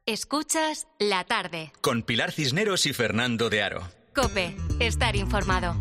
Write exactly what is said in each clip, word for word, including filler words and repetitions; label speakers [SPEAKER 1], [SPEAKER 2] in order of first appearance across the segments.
[SPEAKER 1] Escuchas La Tarde.
[SPEAKER 2] Con Pilar Cisneros y Fernando de Aro.
[SPEAKER 1] COPE. Estar informado.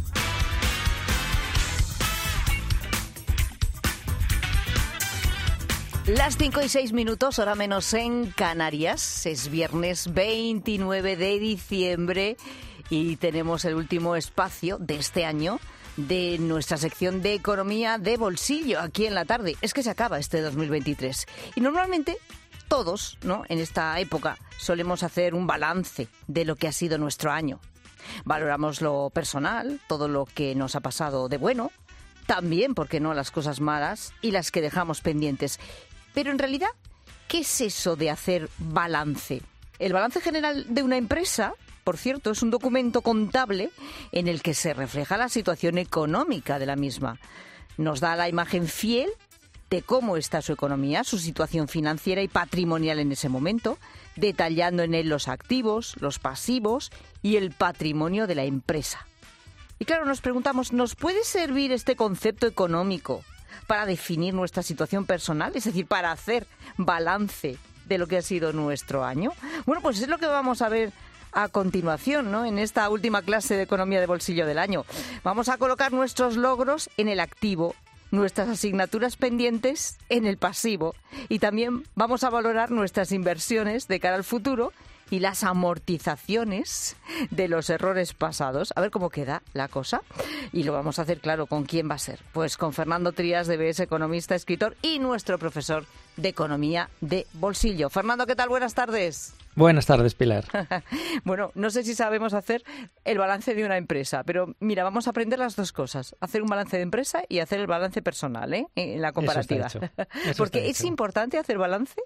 [SPEAKER 3] Las cinco y seis minutos, hora menos en Canarias. Es viernes veintinueve de diciembre y tenemos el último espacio de este año de nuestra sección de economía de bolsillo aquí en La Tarde. Es que se acaba este dos mil veintitrés y normalmente todos, ¿no?, en esta época solemos hacer un balance de lo que ha sido nuestro año. Valoramos lo personal, todo lo que nos ha pasado de bueno, también, ¿por qué no?, las cosas malas y las que dejamos pendientes. Pero en realidad, ¿qué es eso de hacer balance? El balance general de una empresa, por cierto, es un documento contable en el que se refleja la situación económica de la misma. Nos da la imagen fiel de cómo está su economía, su situación financiera y patrimonial en ese momento, detallando en él los activos, los pasivos y el patrimonio de la empresa. Y claro, nos preguntamos, ¿nos puede servir este concepto económico para definir nuestra situación personal? Es decir, para hacer balance de lo que ha sido nuestro año. Bueno, pues es lo que vamos a ver a continuación, ¿no?, en esta última clase de economía de bolsillo del año. Vamos a colocar nuestros logros en el activo, nuestras asignaturas pendientes en el pasivo y también vamos a valorar nuestras inversiones de cara al futuro y las amortizaciones de los errores pasados. A ver cómo queda la cosa. Y lo vamos a hacer, claro, ¿con quién va a ser? Pues con Fernando Trías, de B S, economista, escritor y nuestro profesor de economía de bolsillo. Fernando, ¿qué tal? Buenas tardes.
[SPEAKER 4] Buenas tardes, Pilar.
[SPEAKER 3] Bueno, no sé si sabemos hacer el balance de una empresa, pero mira, vamos a aprender las dos cosas. Hacer un balance de empresa y hacer el balance personal, ¿eh?, en la comparativa.
[SPEAKER 4] Eso está hecho. Eso
[SPEAKER 3] Porque
[SPEAKER 4] está
[SPEAKER 3] es
[SPEAKER 4] hecho.
[SPEAKER 3] importante hacer balance.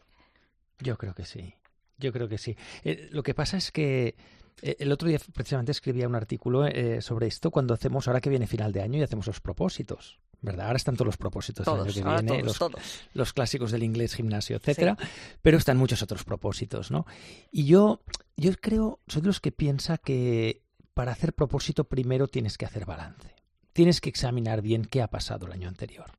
[SPEAKER 4] Yo creo que sí. Yo creo que sí. Eh, lo que pasa es que eh, el otro día precisamente escribía un artículo eh, sobre esto cuando hacemos, ahora que viene final de año y hacemos los propósitos, ¿verdad? Ahora están todos los propósitos
[SPEAKER 3] Todos,
[SPEAKER 4] del año que
[SPEAKER 3] ahora
[SPEAKER 4] viene,
[SPEAKER 3] todos,
[SPEAKER 4] los,
[SPEAKER 3] todos.
[SPEAKER 4] los clásicos del inglés, gimnasio, etcétera,
[SPEAKER 3] Sí.
[SPEAKER 4] pero están muchos otros propósitos, ¿no? Y yo, yo creo, soy de los que piensa que para hacer propósito primero tienes que hacer balance. Tienes que examinar bien qué ha pasado el año anterior.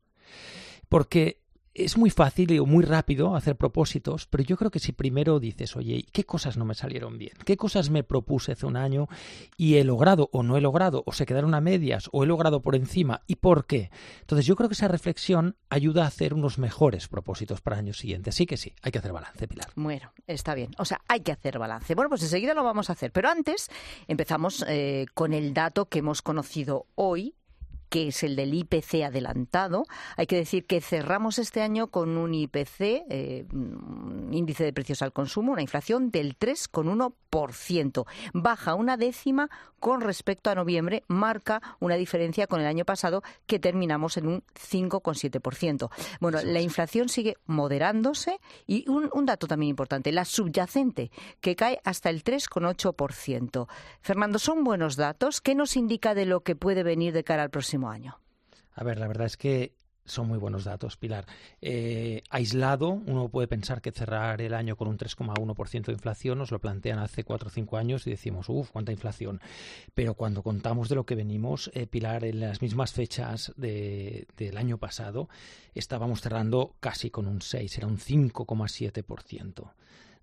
[SPEAKER 4] Porque es muy fácil o muy rápido hacer propósitos, pero yo creo que si primero dices, oye, ¿qué cosas no me salieron bien? ¿Qué cosas me propuse hace un año y he logrado o no he logrado? ¿O se quedaron a medias? ¿O he logrado por encima? ¿Y por qué? Entonces yo creo que esa reflexión ayuda a hacer unos mejores propósitos para el año siguiente. Sí que sí, hay que hacer balance, Pilar.
[SPEAKER 3] Bueno, está bien. O sea, hay que hacer balance. Bueno, pues enseguida lo vamos a hacer. Pero antes empezamos eh, con el dato que hemos conocido hoy, que es el del I P C adelantado. Hay que decir que cerramos este año con un I P C, eh, índice de precios al consumo, una inflación del tres coma uno por ciento. Baja una décima con respecto a noviembre, marca una diferencia con el año pasado que terminamos en un cinco coma siete por ciento. Bueno,
[SPEAKER 4] Eso
[SPEAKER 3] la
[SPEAKER 4] es.
[SPEAKER 3] inflación sigue moderándose y un, un dato también importante, la subyacente, que cae hasta el tres coma ocho por ciento. Fernando, ¿son buenos datos? ¿Qué nos indica de lo que puede venir de cara al próximo año?
[SPEAKER 4] A ver, la verdad es que son muy buenos datos, Pilar. Eh, aislado, uno puede pensar que cerrar el año con un tres coma uno por ciento de inflación, nos lo plantean hace cuatro o cinco años y decimos, uff, cuánta inflación. Pero cuando contamos de lo que venimos, eh, Pilar, en las mismas fechas de, del año pasado, estábamos cerrando casi con un seis, era un cinco coma siete por ciento.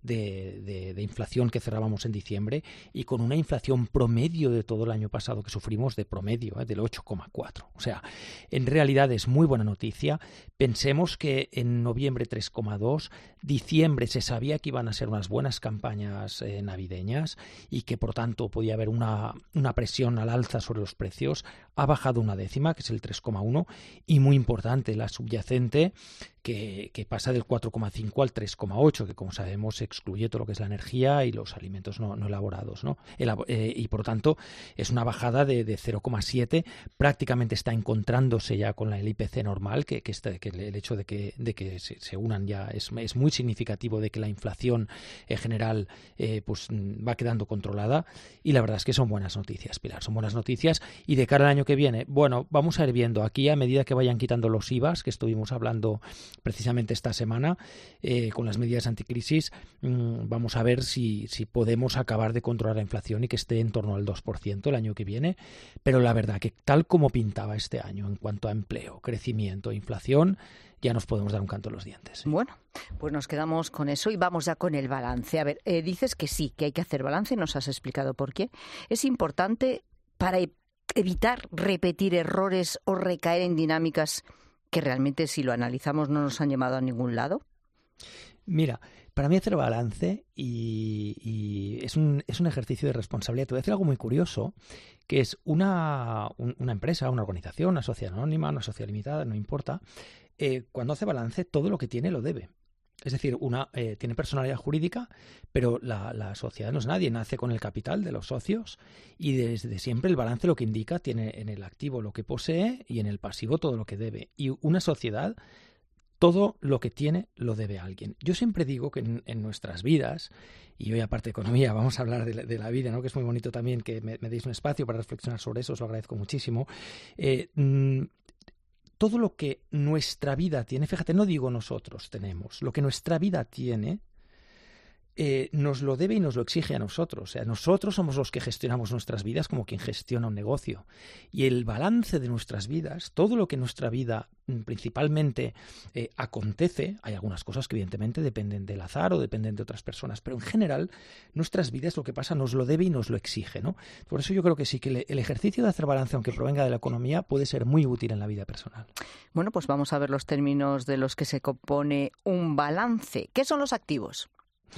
[SPEAKER 4] De, de, de inflación que cerrábamos en diciembre y con una inflación promedio de todo el año pasado que sufrimos de promedio, ¿eh? del ocho coma cuatro. O sea, en realidad es muy buena noticia. Pensemos que en noviembre tres coma dos, diciembre se sabía que iban a ser unas buenas campañas eh, navideñas y que por tanto podía haber una, una presión al alza sobre los precios. Ha bajado una décima, que es el tres coma uno, y muy importante, la subyacente, que, que pasa del cuatro coma cinco al tres coma ocho, que como sabemos excluye todo lo que es la energía y los alimentos no, no elaborados, ¿no? Elab- eh, y por tanto es una bajada de, de cero coma siete, prácticamente está encontrándose ya con la, el I P C normal, que, que, este, que el hecho de que, de que se, se unan ya es, es muy significativo, de que la inflación en general eh, pues va quedando controlada, y la verdad es que son buenas noticias, Pilar, son buenas noticias. Y de cara al año que viene, bueno, vamos a ir viendo aquí a medida que vayan quitando los I V As, que estuvimos hablando precisamente esta semana eh, con las medidas anticrisis, mmm, vamos a ver si, si podemos acabar de controlar la inflación y que esté en torno al dos por ciento el año que viene. Pero la verdad que tal como pintaba este año en cuanto a empleo, crecimiento, inflación, ya nos podemos dar un canto en los dientes. ¿Sí?
[SPEAKER 3] Bueno, pues nos quedamos con eso y vamos ya con el balance. A ver, eh, dices que sí, que hay que hacer balance, nos has explicado por qué. Es importante para e- evitar repetir errores o recaer en dinámicas que realmente, si lo analizamos, no nos han llevado a ningún lado.
[SPEAKER 4] Mira, para mí hacer balance y, y es, un, es un ejercicio de responsabilidad. Te voy a decir algo muy curioso, que es una, un, una empresa, una organización, una sociedad anónima, una sociedad limitada, no importa, eh, cuando hace balance todo lo que tiene lo debe. Es decir, una eh, tiene personalidad jurídica, pero la, la sociedad no es nadie, nace con el capital de los socios y desde siempre el balance lo que indica tiene en el activo lo que posee y en el pasivo todo lo que debe. Y una sociedad, todo lo que tiene lo debe a alguien. Yo siempre digo que en, en nuestras vidas, y hoy aparte de economía vamos a hablar de la, de la vida, ¿no? Que es muy bonito también que me, me deis un espacio para reflexionar sobre eso, os lo agradezco muchísimo. Eh, mmm, todo lo que nuestra vida tiene, fíjate, no digo nosotros tenemos, lo que nuestra vida tiene, eh, nos lo debe y nos lo exige a nosotros. O sea, nosotros somos los que gestionamos nuestras vidas como quien gestiona un negocio. Y el balance de nuestras vidas, todo lo que en nuestra vida principalmente eh, acontece, hay algunas cosas que evidentemente dependen del azar o dependen de otras personas, pero en general nuestras vidas lo que pasa nos lo debe y nos lo exige, ¿no? Por eso yo creo que sí, que el ejercicio de hacer balance, aunque provenga de la economía, puede ser muy útil en la vida personal.
[SPEAKER 3] Bueno, pues vamos a ver los términos de los que se compone un balance. ¿Qué son los activos?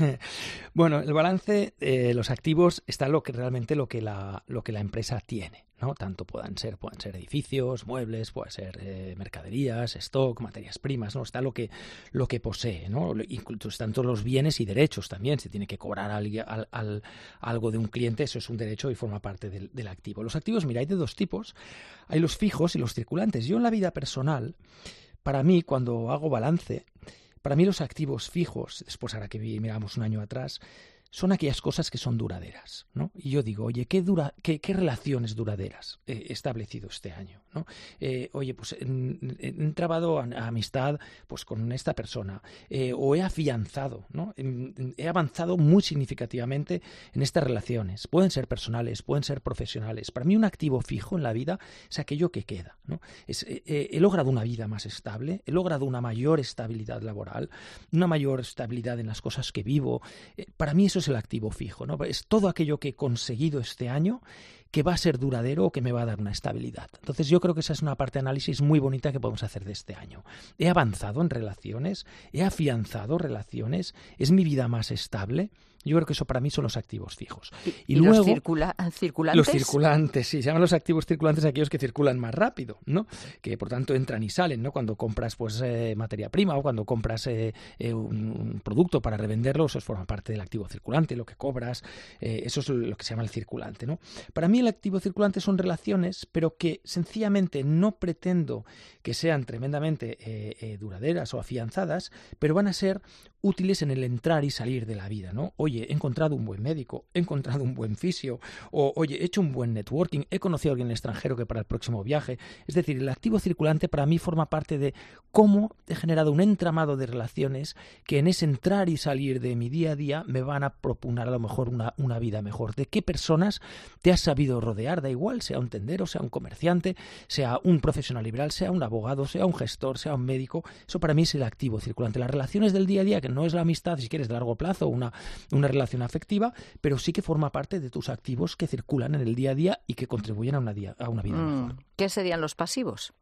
[SPEAKER 4] Bueno, el balance, eh, los activos, está lo que realmente lo que la, lo que la empresa tiene, ¿no? Tanto puedan ser, pueden ser edificios, muebles, pueden ser eh, mercaderías, stock, materias primas, ¿no? Está lo que, lo que posee, ¿no? Incluso están todos los bienes y derechos también. Si tiene que cobrar al, al, al, algo de un cliente, eso es un derecho y forma parte del, del activo. Los activos, mira, hay de dos tipos. Hay los fijos y los circulantes. Yo en la vida personal, para mí, cuando hago balance, para mí los activos fijos, después ahora que miramos un año atrás, son aquellas cosas que son duraderas, ¿no? Y yo digo, oye, ¿qué, dura, qué, qué relaciones duraderas he establecido este año, ¿no? Eh, oye, pues he, he entrabado a, a amistad pues con esta persona, eh, o he afianzado, ¿no? He avanzado muy significativamente en estas relaciones. Pueden ser personales, pueden ser profesionales. Para mí un activo fijo en la vida es aquello que queda, ¿no? Es, eh, he logrado una vida más estable, he logrado una mayor estabilidad laboral, una mayor estabilidad en las cosas que vivo. Eh, para mí eso es el activo fijo, ¿no? Es todo aquello que he conseguido este año que va a ser duradero o que me va a dar una estabilidad. Entonces yo creo que esa es una parte de análisis muy bonita que podemos hacer de este año. He avanzado en relaciones, he afianzado relaciones, es mi vida más estable. Yo creo que eso para mí son los activos fijos.
[SPEAKER 3] ¿Y,
[SPEAKER 4] y,
[SPEAKER 3] y
[SPEAKER 4] luego,
[SPEAKER 3] los circula circulantes?
[SPEAKER 4] Los circulantes, sí, se llaman los activos circulantes aquellos que circulan más rápido, ¿no? Que por tanto entran y salen, ¿no? Cuando compras pues eh, materia prima o cuando compras eh, eh, un, un producto para revenderlo, eso forma parte del activo circulante, lo que cobras, eh, eso es lo que se llama el circulante, ¿no? Para mí el activo circulante son relaciones, pero que sencillamente no pretendo que sean tremendamente eh, eh, duraderas o afianzadas, pero van a ser útiles en el entrar y salir de la vida, ¿no? Oye, he encontrado un buen médico, he encontrado un buen fisio, o oye, he hecho un buen networking, he conocido a alguien en el extranjero que para el próximo viaje. Es decir, el activo circulante para mí forma parte de cómo he generado un entramado de relaciones que en ese entrar y salir de mi día a día me van a proponer a lo mejor una, una vida mejor. ¿De qué personas te has sabido rodear? Da igual, sea un tendero, sea un comerciante, sea un profesional liberal, sea un abogado, sea un gestor, sea un médico. Eso para mí es el activo circulante. Las relaciones del día a día, que no es la amistad, si quieres, de largo plazo, una, una relación afectiva, pero sí que forma parte de tus activos que circulan en el día a día y que contribuyen a una, día, a una vida
[SPEAKER 3] mm,
[SPEAKER 4] mejor.
[SPEAKER 3] ¿Qué serían los pasivos?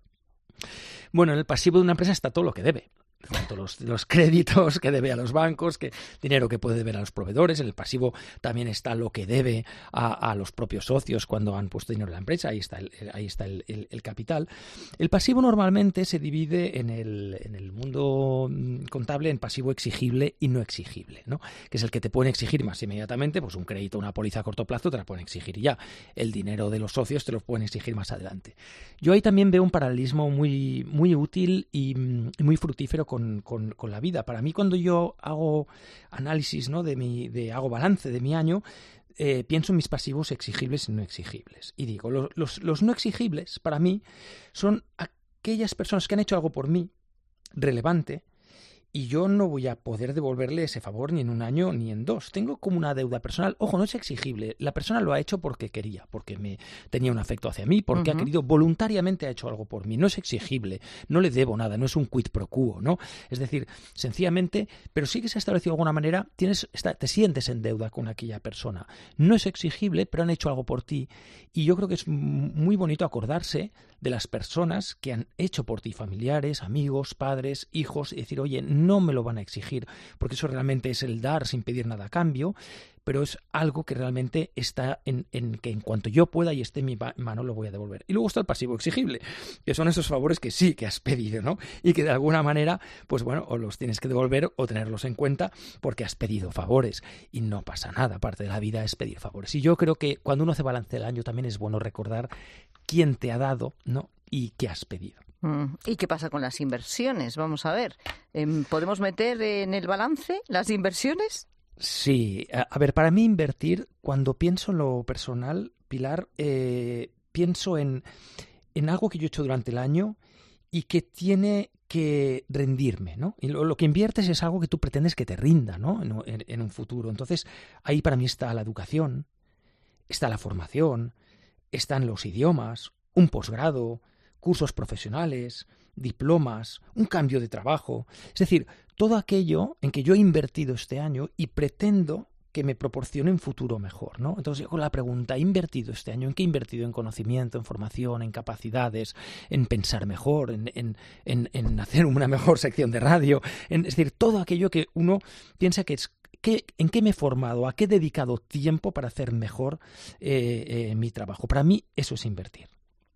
[SPEAKER 4] Bueno, en el pasivo de una empresa está todo lo que debe. Tanto los, los créditos que debe a los bancos, que dinero que puede deber a los proveedores. En el pasivo también está lo que debe a, a los propios socios cuando han puesto dinero en la empresa. Ahí está el, ahí está el, el, el capital. El pasivo normalmente se divide en el, en el mundo contable en pasivo exigible y no exigible, ¿no? Que es el que te pueden exigir más inmediatamente, pues un crédito, una póliza a corto plazo te la pueden exigir ya. El dinero de los socios te lo pueden exigir más adelante. Yo ahí también veo un paralelismo muy, muy útil y, y muy fructífero Con, con, con la vida. Para mí, cuando yo hago análisis, ¿no? de mi, de hago balance de mi año, eh, pienso en mis pasivos exigibles y no exigibles. Y digo, los, los, los no exigibles, para mí, son aquellas personas que han hecho algo por mí relevante y yo no voy a poder devolverle ese favor ni en un año ni en dos. Tengo como una deuda personal. Ojo, no es exigible. La persona lo ha hecho porque quería, porque me tenía un afecto hacia mí, porque uh-huh. ha querido, voluntariamente ha hecho algo por mí. No es exigible, no le debo nada, no es un quid pro quo, ¿no? Es decir, sencillamente, pero sí que se ha establecido de alguna manera, tienes, está, te sientes en deuda con aquella persona. No es exigible, pero han hecho algo por ti. Y yo creo que es muy bonito acordarse de las personas que han hecho por ti, familiares, amigos, padres, hijos, y decir, oye, no me lo van a exigir, porque eso realmente es el dar sin pedir nada a cambio, pero es algo que realmente está en, en que en cuanto yo pueda y esté en mi mano lo voy a devolver. Y luego está el pasivo exigible, que son esos favores que sí que has pedido, ¿no? Y que de alguna manera, pues bueno, o los tienes que devolver o tenerlos en cuenta porque has pedido favores y no pasa nada. Parte de la vida es pedir favores. Y yo creo que cuando uno hace balance del año también es bueno recordar quién te ha dado, ¿no? Y qué has pedido.
[SPEAKER 3] ¿Y qué pasa con las inversiones? Vamos a ver. ¿Podemos meter en el balance las inversiones?
[SPEAKER 4] Sí. A ver, para mí invertir, cuando pienso en lo personal, Pilar, eh, pienso en, en algo que yo he hecho durante el año y que tiene que rendirme, ¿no? Y lo, lo que inviertes es algo que tú pretendes que te rinda, ¿no? En, en, en un futuro. Entonces, ahí para mí está la educación, está la formación, están los idiomas, un posgrado, cursos profesionales, diplomas, un cambio de trabajo. Es decir, todo aquello en que yo he invertido este año y pretendo que me proporcione un futuro mejor, ¿no? Entonces yo con la pregunta, ¿he invertido este año? ¿En qué he invertido? En conocimiento, en formación, en capacidades, en pensar mejor, en, en, en, en hacer una mejor sección de radio, en, es decir, todo aquello que uno piensa que es ¿Qué, ¿En qué me he formado? ¿A qué he dedicado tiempo para hacer mejor eh, eh, mi trabajo? Para mí eso es invertir.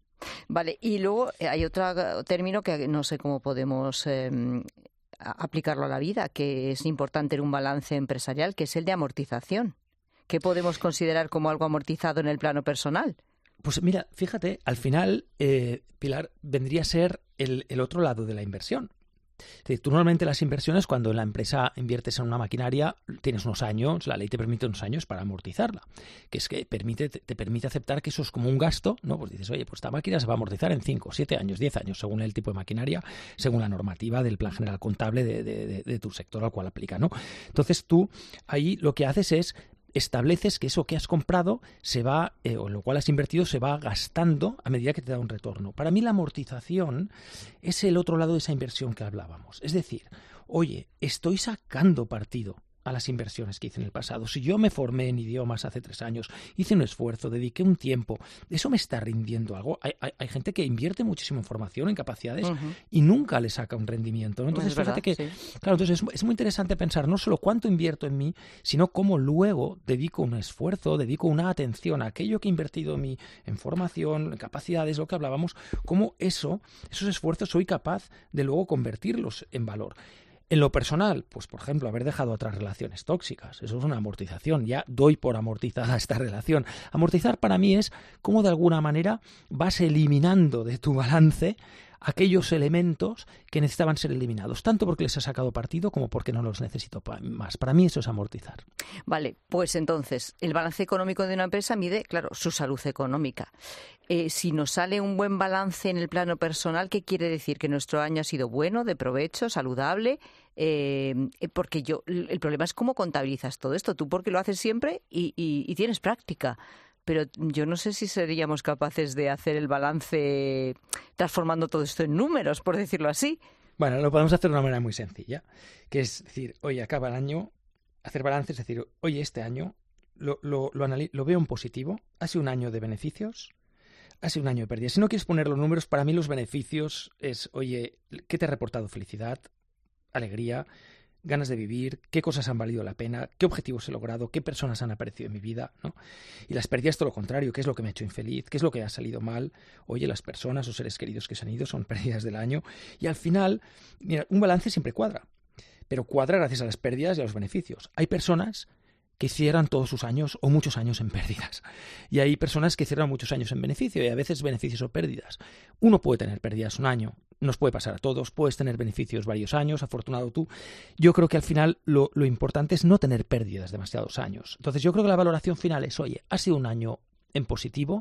[SPEAKER 3] Vale, y luego hay otro término que no sé cómo podemos eh, aplicarlo a la vida, que es importante en un balance empresarial, que es el de amortización. ¿Qué podemos considerar como algo amortizado en el plano personal?
[SPEAKER 4] Pues mira, fíjate, al final, eh, Pilar, vendría a ser el, el otro lado de la inversión. Es decir, tú normalmente las inversiones, cuando en la empresa inviertes en una maquinaria, tienes unos años, la ley te permite unos años para amortizarla, que es que permite, te, te permite aceptar que eso es como un gasto, ¿no? Pues dices, oye, pues esta máquina se va a amortizar en cinco, siete años, diez años, según el tipo de maquinaria, según la normativa del Plan General Contable de, de, de, de tu sector al cual aplica, ¿no? Entonces tú ahí lo que haces es estableces que eso que has comprado se va, eh, o en lo cual has invertido, se va gastando a medida que te da un retorno. Para mí la amortización es el otro lado de esa inversión que hablábamos. Es decir, oye, estoy sacando partido a las inversiones que hice en el pasado. Si yo me formé en idiomas hace tres años, hice un esfuerzo, dediqué un tiempo, ¿eso me está rindiendo algo? Hay, hay, hay gente que invierte muchísimo en formación, en capacidades, uh-huh. y nunca le saca un rendimiento, ¿no? Entonces, es fíjate verdad, que, sí. claro, entonces es, es muy interesante pensar no solo cuánto invierto en mí, sino cómo luego dedico un esfuerzo, dedico una atención a aquello que he invertido en mí, en formación, en capacidades, lo que hablábamos, cómo eso, esos esfuerzos soy capaz de luego convertirlos en valor. En lo personal, pues por ejemplo, haber dejado otras relaciones tóxicas, eso es una amortización, ya doy por amortizada esta relación. Amortizar para mí es cómo de alguna manera vas eliminando de tu balance aquellos elementos que necesitaban ser eliminados, tanto porque les has sacado partido como porque no los necesito más. Para mí eso es amortizar.
[SPEAKER 3] Vale, pues entonces, el balance económico de una empresa mide, claro, su salud económica. Eh, si nos sale un buen balance en el plano personal, ¿qué quiere decir? Que nuestro año ha sido bueno, de provecho, saludable, eh, porque yo, el problema es cómo contabilizas todo esto. Tú porque lo haces siempre y, y, y tienes práctica. Pero yo no sé si seríamos capaces de hacer el balance transformando todo esto en números, por decirlo así.
[SPEAKER 4] Bueno, lo podemos hacer de una manera muy sencilla, que es decir, oye, acaba el año, hacer balance, es decir, oye, este año lo, lo, lo, analiz- lo veo en positivo, ha sido un año de beneficios, ha sido un año de pérdidas. Si no quieres poner los números, para mí los beneficios es, oye, ¿qué te ha reportado felicidad, alegría, ganas de vivir, qué cosas han valido la pena, qué objetivos he logrado, qué personas han aparecido en mi vida, ¿no? Y las pérdidas todo lo contrario, qué es lo que me ha hecho infeliz, qué es lo que ha salido mal. Oye, las personas o seres queridos que se han ido son pérdidas del año. Y al final, mira, un balance siempre cuadra, pero cuadra gracias a las pérdidas y a los beneficios. Hay personas que cierran todos sus años o muchos años en pérdidas. Y hay personas que cierran muchos años en beneficio y a veces beneficios o pérdidas. Uno puede tener pérdidas un año, nos puede pasar a todos, puedes tener beneficios varios años, afortunado tú. Yo creo que al final lo, lo importante es no tener pérdidas demasiados años. Entonces yo creo que la valoración final es, oye, ha sido un año en positivo,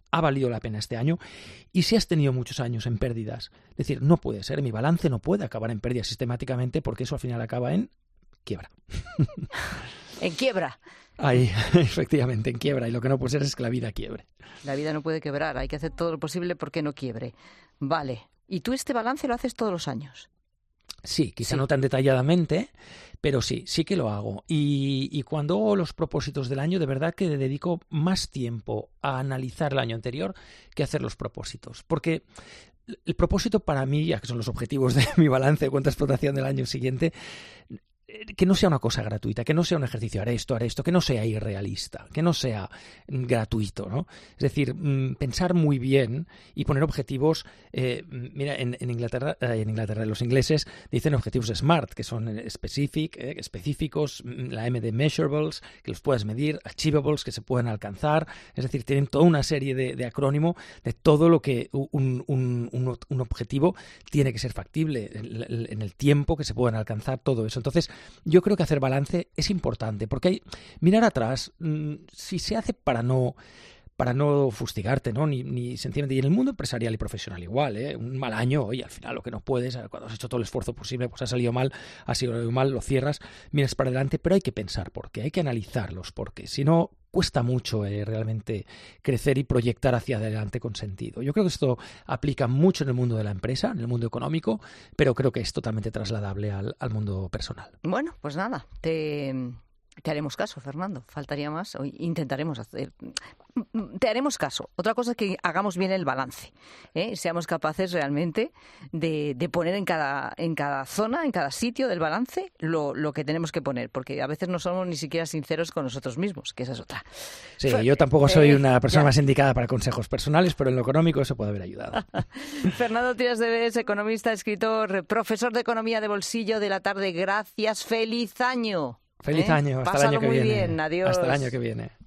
[SPEAKER 4] ¿ha valido la pena este año? Y si has tenido muchos años en pérdidas, es decir, no puede ser, mi balance no puede acabar en pérdidas sistemáticamente porque eso al final acaba en quiebra.
[SPEAKER 3] En quiebra.
[SPEAKER 4] Ahí, efectivamente, en quiebra. Y lo que no puede ser es que la vida quiebre.
[SPEAKER 3] La vida no puede quebrar, hay que hacer todo lo posible porque no quiebre. Vale. ¿Y tú este balance lo haces todos los años?
[SPEAKER 4] Sí, quizá
[SPEAKER 3] Sí.
[SPEAKER 4] no tan detalladamente, pero sí, sí que lo hago. Y, y cuando hago los propósitos del año, de verdad que dedico más tiempo a analizar el año anterior que a hacer los propósitos. Porque el propósito para mí, ya que son los objetivos de mi balance de cuenta de explotación del año siguiente, que no sea una cosa gratuita, que no sea un ejercicio, haré esto, haré esto, que no sea irrealista, que no sea gratuito, ¿no? Es decir, pensar muy bien y poner objetivos. Eh, mira, en, en Inglaterra, eh, en Inglaterra los ingleses dicen objetivos SMART, que son specific, eh, específicos, la M de measurables, que los puedas medir, achievables, que se pueden alcanzar. Es decir, tienen toda una serie de, de acrónimo de todo lo que un, un, un, un objetivo tiene que ser factible en, en el tiempo que se puedan alcanzar, todo eso. Entonces, yo creo que hacer balance es importante, porque hay, mirar atrás, mmm, si se hace para no, para no fustigarte, ¿no? Ni, ni sencillamente, y en el mundo empresarial y profesional igual, ¿eh? Un mal año, oye, al final lo que no puedes, cuando has hecho todo el esfuerzo posible, pues ha salido mal, ha sido mal, lo cierras, miras para adelante, pero hay que pensar por qué, hay que analizarlos, porque si no, cuesta mucho eh, realmente crecer y proyectar hacia adelante con sentido. Yo creo que esto aplica mucho en el mundo de la empresa, en el mundo económico, pero creo que es totalmente trasladable al, al mundo personal.
[SPEAKER 3] Bueno, pues nada, te, te haremos caso, Fernando. Faltaría más, o intentaremos hacer... Te haremos caso. Otra cosa es que hagamos bien el balance, ¿eh? Seamos capaces realmente de, de poner en cada, en cada zona, en cada sitio del balance, lo, lo que tenemos que poner, porque a veces no somos ni siquiera sinceros con nosotros mismos, que esa es otra.
[SPEAKER 4] Sí,
[SPEAKER 3] Fer-
[SPEAKER 4] yo tampoco soy
[SPEAKER 3] eh,
[SPEAKER 4] una persona
[SPEAKER 3] ya.
[SPEAKER 4] más indicada para consejos personales, pero en lo económico eso puede haber ayudado.
[SPEAKER 3] Fernando Trias de Bes, economista, escritor, profesor de Economía de Bolsillo de la Tarde. Gracias, feliz año.
[SPEAKER 4] Feliz
[SPEAKER 3] ¿Eh?
[SPEAKER 4] año, hasta
[SPEAKER 3] Pásalo
[SPEAKER 4] el año que
[SPEAKER 3] muy
[SPEAKER 4] viene.
[SPEAKER 3] bien, adiós.
[SPEAKER 4] Hasta el año que viene.